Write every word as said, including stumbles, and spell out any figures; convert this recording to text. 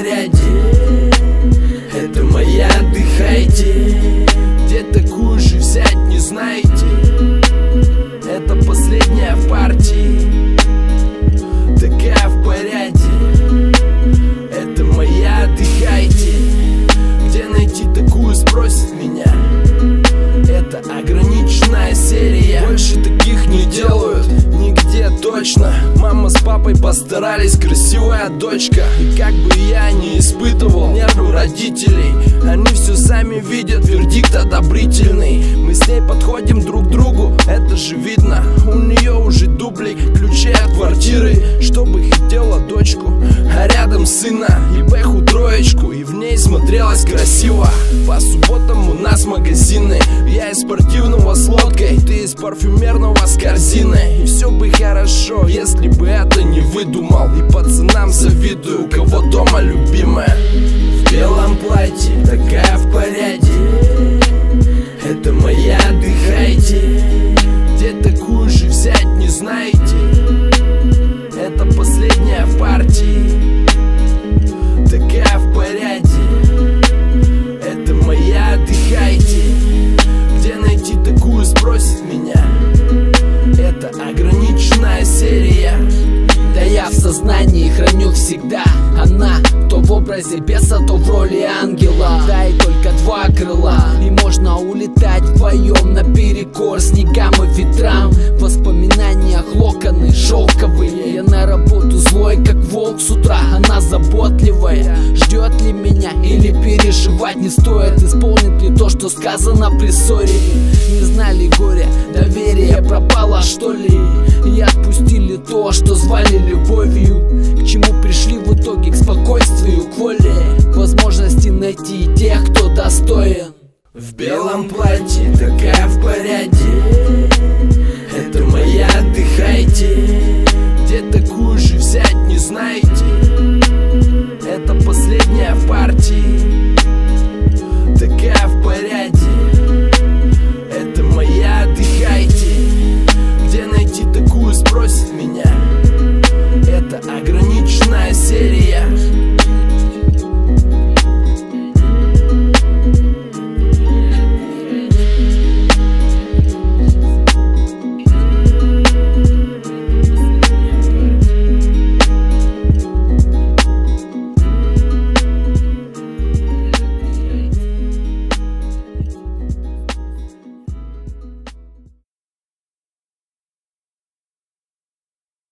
порядке. Это моя, отдыхайте. Где такую же взять не знаете? Это последняя в партии. Такая в порядке. Это моя, отдыхайте. Где найти такую, спросит меня. Это ограниченная серия. Больше таких не делают нигде точно. Мама с папой постарались, красивая дочка. И как бы я не испытывал нервы родителей, они все сами видят, вердикт одобрительный. Мы с ней подходим друг к другу, это же видно. У нее уже дублик ключей от квартиры. Чтобы хотела дочку, а рядом сына. И бэху троечку, и в ней смотрелась красиво. По субботам у нас магазины. Я из спортивного с лодкой, ты из парфюмерного с корзиной. И все бы хорошо, если бы это не выдумал. И пацанам завидую, у кого дома любимая в белом платье, такая в порядке. Это моя, отдыхайте. Где такую же взять не знаете? Это последняя в партии. Такая в порядке. Это моя, отдыхайте. Где найти такую, спросит меня. Это ограниченная серия. Да я в сознании храню всегда. Она то в образе беса, то в роли ангела. Да и только два крыла, и можно улетать вдвоем наперекор снегам и ветрам. В воспоминаниях локоны шелковые. Я на работу злой, как волк с утра. Она заботливая, ждет ли меня или переживать не стоит. Исполнит ли то, что сказано при ссоре? Не знали горя, доверие пропало, что ли? И отпустили то, что звали любовью. К чему пришли в итоге?